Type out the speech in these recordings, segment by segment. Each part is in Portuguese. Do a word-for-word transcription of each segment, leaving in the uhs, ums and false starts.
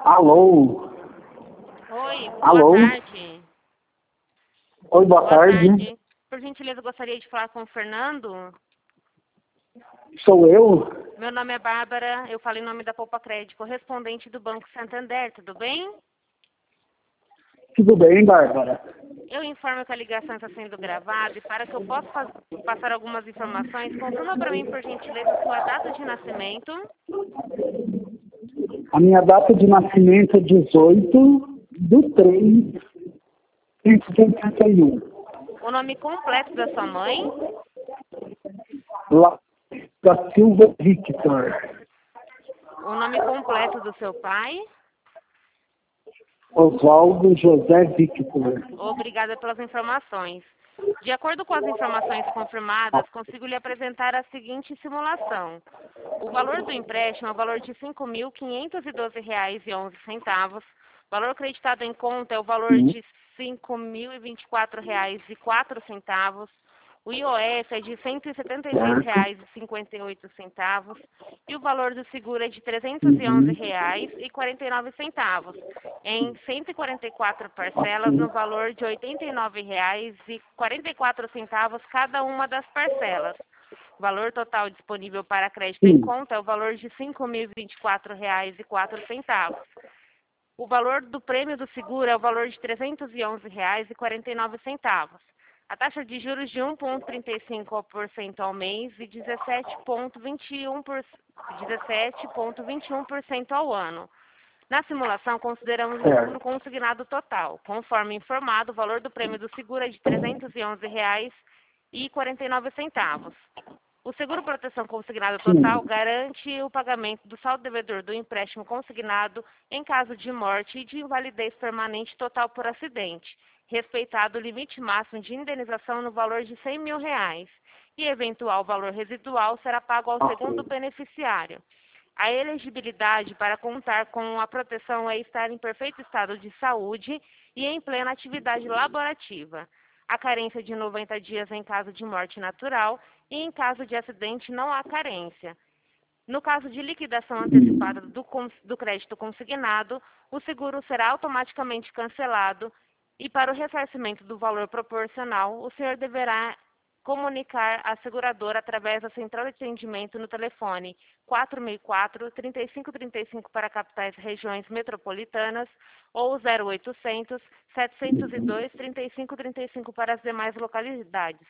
Alô? Oi, boa Alô? tarde. Oi, boa, Boa tarde. tarde. Por gentileza, eu gostaria de falar com o Fernando. Sou eu? Meu nome é Bárbara, eu falo em nome da Poupa Crédito, correspondente do Banco Santander, tudo bem? Tudo bem, Bárbara? Eu informo que a ligação está sendo gravada e para que eu possa faz- passar algumas informações, confirma para mim, por gentileza, sua data de nascimento, A minha data de nascimento é dezoito de três de oitenta e um. o nome completo da sua mãe, Lá da Silva Victor. o nome completo do seu pai. Oswaldo José Victor. Obrigada pelas informações. De acordo com as informações confirmadas, consigo lhe apresentar a seguinte simulação. O valor do empréstimo é o valor de cinco mil quinhentos e doze reais e onze centavos. O valor acreditado em conta é o valor Sim. de cinco mil e vinte e quatro reais e quatro centavos. O I O F é de cento e setenta e seis reais e cinquenta e oito centavos e o valor do seguro é de trezentos e onze Uhum. reais e quarenta e nove centavos, em cento e quarenta e quatro parcelas no Ok. valor de oitenta e nove reais e quarenta e quatro centavos cada uma das parcelas. O valor total disponível para crédito em Sim. conta é o valor de cinco mil e vinte e quatro reais e quatro centavos. O valor do prêmio do seguro é o valor de trezentos e onze reais e quarenta e nove centavos. A taxa de juros de um vírgula trinta e cinco por cento ao mês e dezessete vírgula vinte e um por cento dezessete vírgula vinte e um por cento ao ano. Na simulação, consideramos o seguro Certo. consignado total. Conforme informado, o valor do prêmio do seguro é de trezentos e onze reais e quarenta e nove centavos. O seguro proteção consignado total Sim. garante o pagamento do saldo devedor do empréstimo consignado em caso de morte e de invalidez permanente total por acidente, respeitado o limite máximo de indenização no valor de cem mil reais, e eventual valor residual será pago ao segundo Ok. beneficiário. A elegibilidade para contar com a proteção é estar em perfeito estado de saúde e em plena atividade laborativa. A carência de noventa dias em caso de morte natural e em caso de acidente não há carência. No caso de liquidação antecipada Hum. do, cons- do crédito consignado, o seguro será automaticamente cancelado e para o ressarcimento do valor proporcional, o senhor deverá comunicar à seguradora através da central de atendimento no telefone quatro seis quatro, trinta e cinco trinta e cinco para capitais e regiões metropolitanas ou zero oitocentos, setecentos e dois, trinta e cinco trinta e cinco para as demais localidades.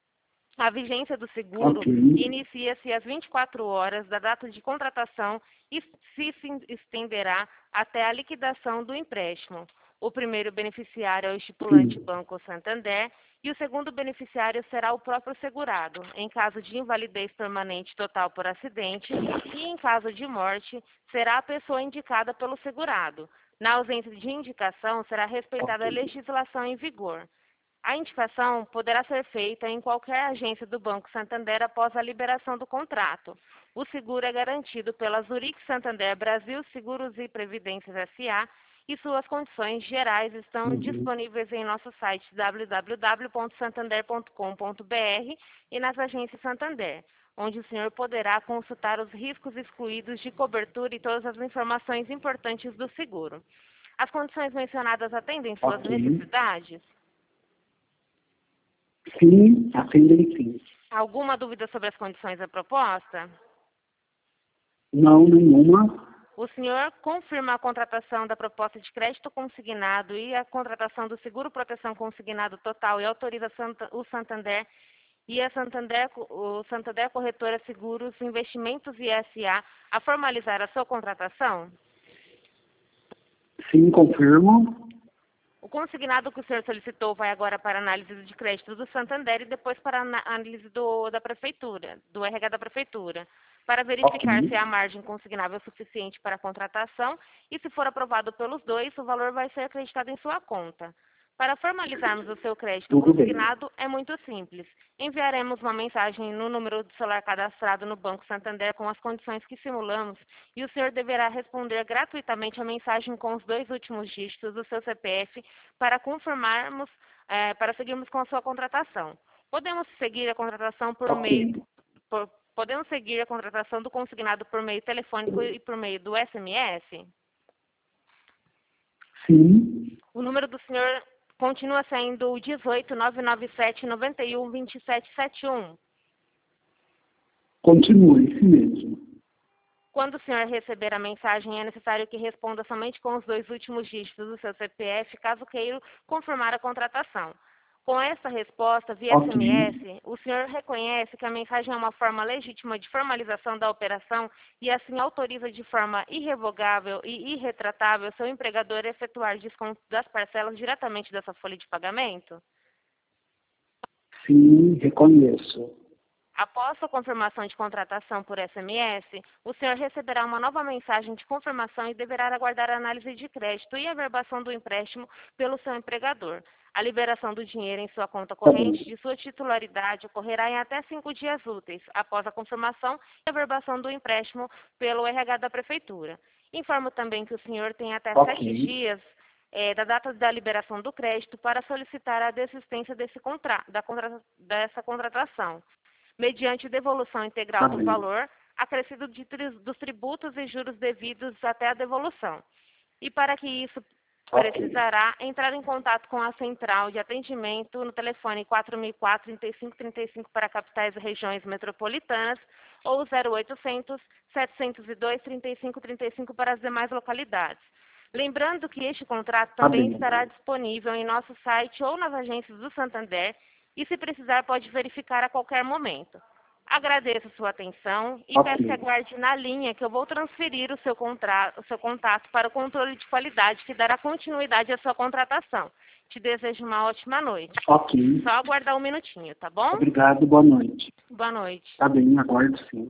A vigência do seguro Ok. inicia-se às vinte e quatro horas da data de contratação e se estenderá até a liquidação do empréstimo. O primeiro beneficiário é o estipulante Sim. Banco Santander e o segundo beneficiário será o próprio segurado, em caso de invalidez permanente total por acidente e em caso de morte, será a pessoa indicada pelo segurado. Na ausência de indicação, será respeitada a Ok. legislação em vigor. A indicação poderá ser feita em qualquer agência do Banco Santander após a liberação do contrato. O seguro é garantido pela Zurich Santander Brasil Seguros e Previdências S A e suas condições gerais estão Uhum. disponíveis em nosso site w w w ponto santander ponto com ponto b r e nas agências Santander, onde o senhor poderá consultar os riscos excluídos de cobertura e todas as informações importantes do seguro. As condições mencionadas atendem suas Ok. necessidades? Sim, atendem sim. Alguma dúvida sobre as condições da proposta? Não, nenhuma. O senhor confirma a contratação da proposta de crédito consignado e a contratação do seguro proteção consignado total e autoriza Santa- o Santander e a Santander, o Santander Corretora Seguros, Investimentos e S A a formalizar a sua contratação? Sim, confirmo. O consignado que o senhor solicitou vai agora para a análise de crédito do Santander e depois para a ana- análise do, da prefeitura, do R H da prefeitura, para Ok. verificar se a margem consignável é suficiente para a contratação e, se for aprovado pelos dois, o valor vai ser acreditado em sua conta. Para formalizarmos o seu crédito Tudo bem. consignado, é muito simples. Enviaremos uma mensagem no número de celular cadastrado no Banco Santander com as condições que simulamos e o senhor deverá responder gratuitamente a mensagem com os dois últimos dígitos do seu C P F para confirmarmos, eh, para seguirmos com a sua contratação. Podemos seguir a contratação por meio, Ok. por- podemos seguir a contratação do consignado por meio telefônico e por meio do S M S? Sim. O número do senhor continua sendo o dezoito, nove nove sete, nove um, dois sete sete um. Continua, esse mesmo. Quando o senhor receber a mensagem, é necessário que responda somente com os dois últimos dígitos do seu C P F, caso queira confirmar a contratação. Com essa resposta, via Ok. S M S, o senhor reconhece que a mensagem é uma forma legítima de formalização da operação e assim autoriza de forma irrevogável e irretratável seu empregador a efetuar desconto das parcelas diretamente dessa folha de pagamento? Sim, reconheço. Após sua confirmação de contratação por S M S, o senhor receberá uma nova mensagem de confirmação e deverá aguardar a análise de crédito e averbação do empréstimo pelo seu empregador. A liberação do dinheiro em sua conta Tá bem. corrente de sua titularidade ocorrerá em até cinco dias úteis, após a confirmação e averbação do empréstimo pelo R H da Prefeitura. Informo também que o senhor tem até Ok. sete dias eh, da data da liberação do crédito para solicitar a desistência desse contra da contra dessa contratação, mediante devolução integral Tá do bem. valor acrescido de tri- dos tributos e juros devidos até a devolução. E para que isso Ok. precisará entrar em contato com a central de atendimento no telefone quatro mil e quatro, trinta e cinco trinta e cinco para capitais e regiões metropolitanas ou zero oitocentos, setecentos e dois, trinta e cinco trinta e cinco para as demais localidades. Lembrando que este contrato Tá também bem. estará disponível em nosso site ou nas agências do Santander e, se precisar, pode verificar a qualquer momento. Agradeço sua atenção e Ok. peço que aguarde na linha que eu vou transferir o seu, contra... o seu contato para o controle de qualidade, que dará continuidade à sua contratação. Te desejo uma ótima noite. Ok. Só aguardar um minutinho, tá bom? Obrigado, boa noite. Boa noite. Tá bem, aguardo sim.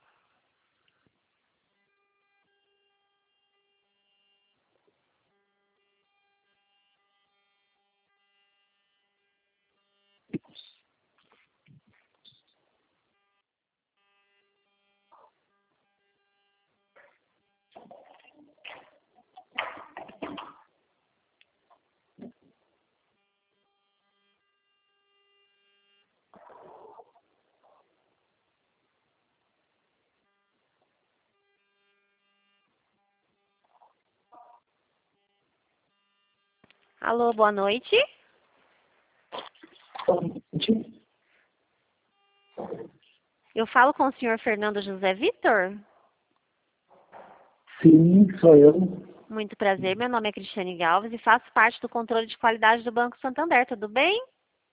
Alô, boa noite. Eu falo com o senhor Fernando José Vitor? Sim, sou eu. Muito prazer, meu nome é Cristiane Galves e faço parte do controle de qualidade do Banco Santander, tudo bem?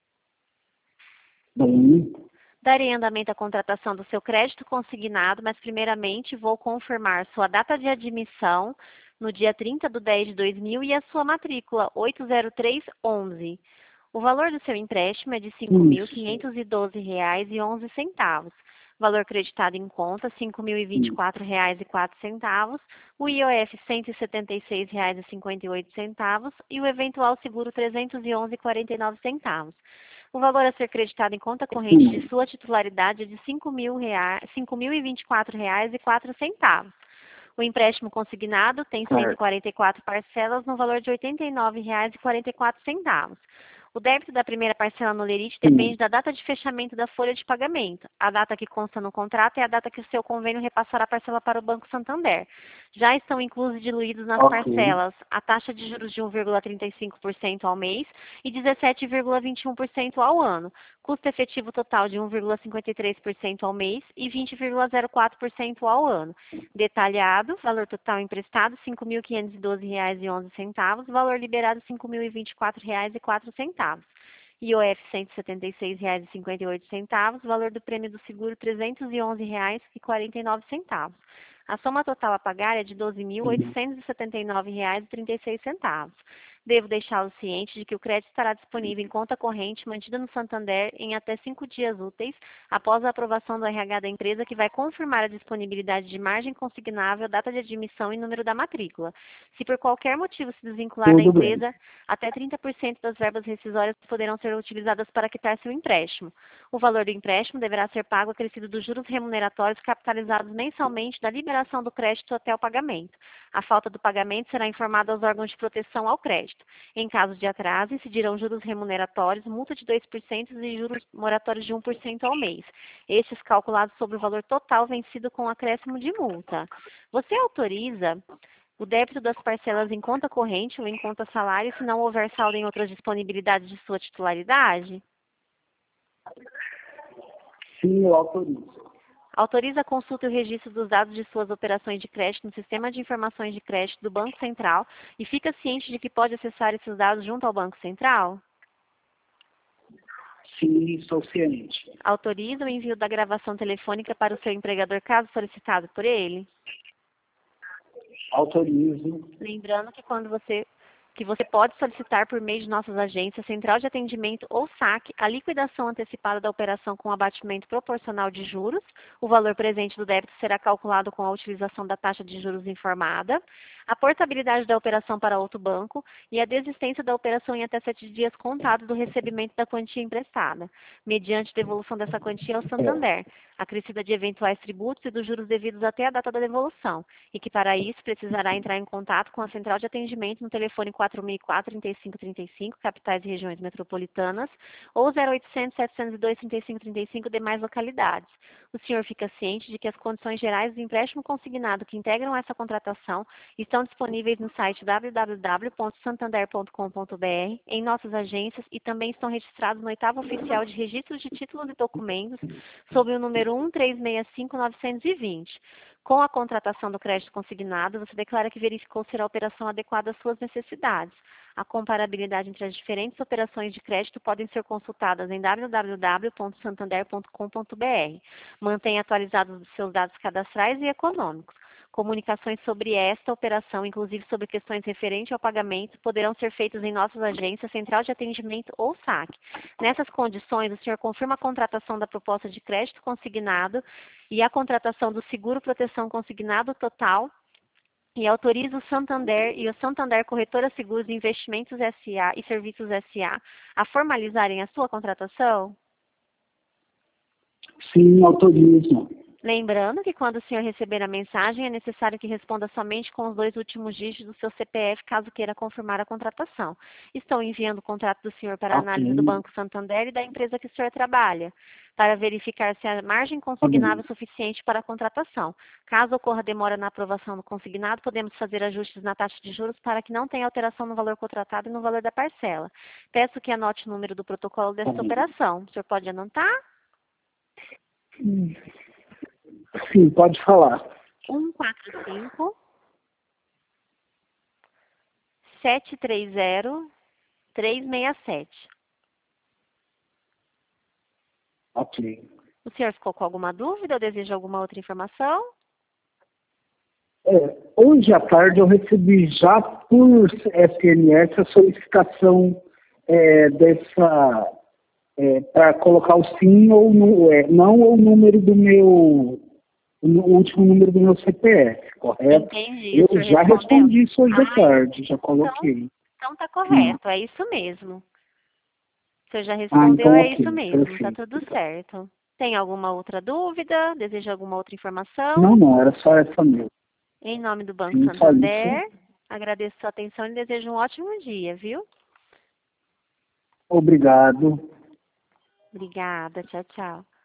Bem, Darei andamento à contratação do seu crédito consignado, mas primeiramente vou confirmar sua data de admissão no dia trinta de dez de dois mil e a sua matrícula oito zero três onze. O valor do seu empréstimo é de cinco mil quinhentos e doze reais e onze centavos. Valor creditado em conta, cinco mil e vinte e quatro reais e quatro centavos. O I O F, cento e setenta e seis reais e cinquenta e oito centavos. E o eventual seguro, trezentos e onze reais e quarenta e nove centavos. O valor a ser creditado em conta corrente de sua titularidade é de cinco mil e vinte e quatro reais e quatro centavos. O empréstimo consignado tem cento e quarenta e quatro parcelas no valor de oitenta e nove reais e quarenta e quatro centavos. O débito da primeira parcela no lerite depende da data de fechamento da folha de pagamento. A data que consta no contrato é a data que o seu convênio repassará a parcela para o Banco Santander. Já estão inclusos e diluídos nas Ok. parcelas a taxa de juros de um vírgula trinta e cinco por cento ao mês e dezessete vírgula vinte e um por cento ao ano. Custo efetivo total de um vírgula cinquenta e três por cento ao mês e vinte vírgula zero quatro por cento ao ano. Detalhado, valor total emprestado cinco mil quinhentos e doze reais e onze centavos, valor liberado cinco mil e vinte e quatro reais e quatro centavos. I O F cento e setenta e seis reais e cinquenta e oito centavos, valor do prêmio do seguro trezentos e onze reais e quarenta e nove centavos. A soma total a pagar é de doze mil oitocentos e setenta e nove reais e trinta e seis centavos. Devo deixá-lo ciente de que o crédito estará disponível em conta corrente mantida no Santander em até cinco dias úteis após a aprovação do R H da empresa, que vai confirmar a disponibilidade de margem consignável, data de admissão e número da matrícula. Se por qualquer motivo se desvincular da Tudo bem. empresa, até trinta por cento das verbas rescisórias poderão ser utilizadas para quitar seu empréstimo. O valor do empréstimo deverá ser pago acrescido dos juros remuneratórios capitalizados mensalmente da liberação do crédito até o pagamento. A falta do pagamento será informada aos órgãos de proteção ao crédito. Em caso de atraso, incidirão juros remuneratórios, multa de dois por cento e juros moratórios de um por cento ao mês. Estes calculados sobre o valor total vencido com acréscimo de multa. Você autoriza O débito das parcelas em conta corrente ou em conta salário, se não houver saldo em outras disponibilidades de sua titularidade. Sim, eu autorizo. Autoriza a consulta e o registro dos dados de suas operações de crédito no Sistema de Informações de Crédito do Banco Central e fica ciente de que pode acessar esses dados junto ao Banco Central? Sim, estou ciente. Autoriza o envio da gravação telefônica para o seu empregador, caso solicitado por ele? Autorizo. Lembrando que quando você que você pode solicitar por meio de nossas agências, central de atendimento ou saque, a liquidação antecipada da operação com abatimento proporcional de juros. O valor presente do débito será calculado com a utilização da taxa de juros informada, a portabilidade da operação para outro banco e a desistência da operação em até sete dias contados do recebimento da quantia emprestada, mediante devolução dessa quantia ao Santander, acrescida de eventuais tributos e dos juros devidos até a data da devolução, e que para isso precisará entrar em contato com a central de atendimento no telefone quatro mil e quatro, trinta e cinco trinta e cinco, capitais e regiões metropolitanas, ou zero oitocentos, setecentos e dois, trinta e cinco trinta e cinco, demais localidades. O senhor fica ciente de que as condições gerais do empréstimo consignado que integram essa contratação estão disponíveis no site w w w ponto santander ponto com ponto b r, em nossas agências, e também estão registrados no oitavo oficial de registros de títulos e documentos, sob o número um três seis cinco nove dois zero. Com a contratação do crédito consignado, você declara que verificou ser a operação adequada às suas necessidades. A comparabilidade entre as diferentes operações de crédito podem ser consultadas em w w w ponto santander ponto com ponto b r. Mantenha atualizados os seus dados cadastrais e econômicos. Comunicações sobre esta operação, inclusive sobre questões referentes ao pagamento, poderão ser feitas em nossas agências, central de atendimento ou saque. Nessas condições, o senhor confirma a contratação da proposta de crédito consignado e a contratação do seguro proteção consignado total e autoriza o Santander e o Santander Corretora Seguros e Investimentos S A e Serviços S A a formalizarem a sua contratação? Sim, autorizo. Lembrando que quando o senhor receber a mensagem, é necessário que responda somente com os dois últimos dígitos do seu C P F, caso queira confirmar a contratação. Estão enviando o contrato do senhor para a Ok. análise do Banco Santander e da empresa que o senhor trabalha, para verificar se há margem consignável suficiente para a contratação. Caso ocorra demora na aprovação do consignado, podemos fazer ajustes na taxa de juros para que não tenha alteração no valor contratado e no valor da parcela. Peço que anote o número do protocolo desta operação. O senhor pode anotar? Hum. Sim, pode falar. um quatro cinco, sete três zero, três seis sete. Ok. O senhor ficou com alguma dúvida ou deseja alguma outra informação? É, hoje à tarde eu recebi já por S M S a solicitação é, dessa é, para colocar o sim ou no, é, não ou o número do meu o último número do meu C P F, correto? Entendi. Eu já respondeu? respondi isso hoje ah, à tarde, já coloquei. Então tá correto, é isso mesmo. O senhor já Ah, respondeu, então é ok, isso mesmo, tá perfeito. tudo certo. Tem alguma outra dúvida? Deseja alguma outra informação? Não, não, era só essa mesmo. Em nome do Banco Sim, só Santander, isso. agradeço sua atenção e desejo um ótimo dia, viu? Obrigado. Obrigada, tchau, tchau.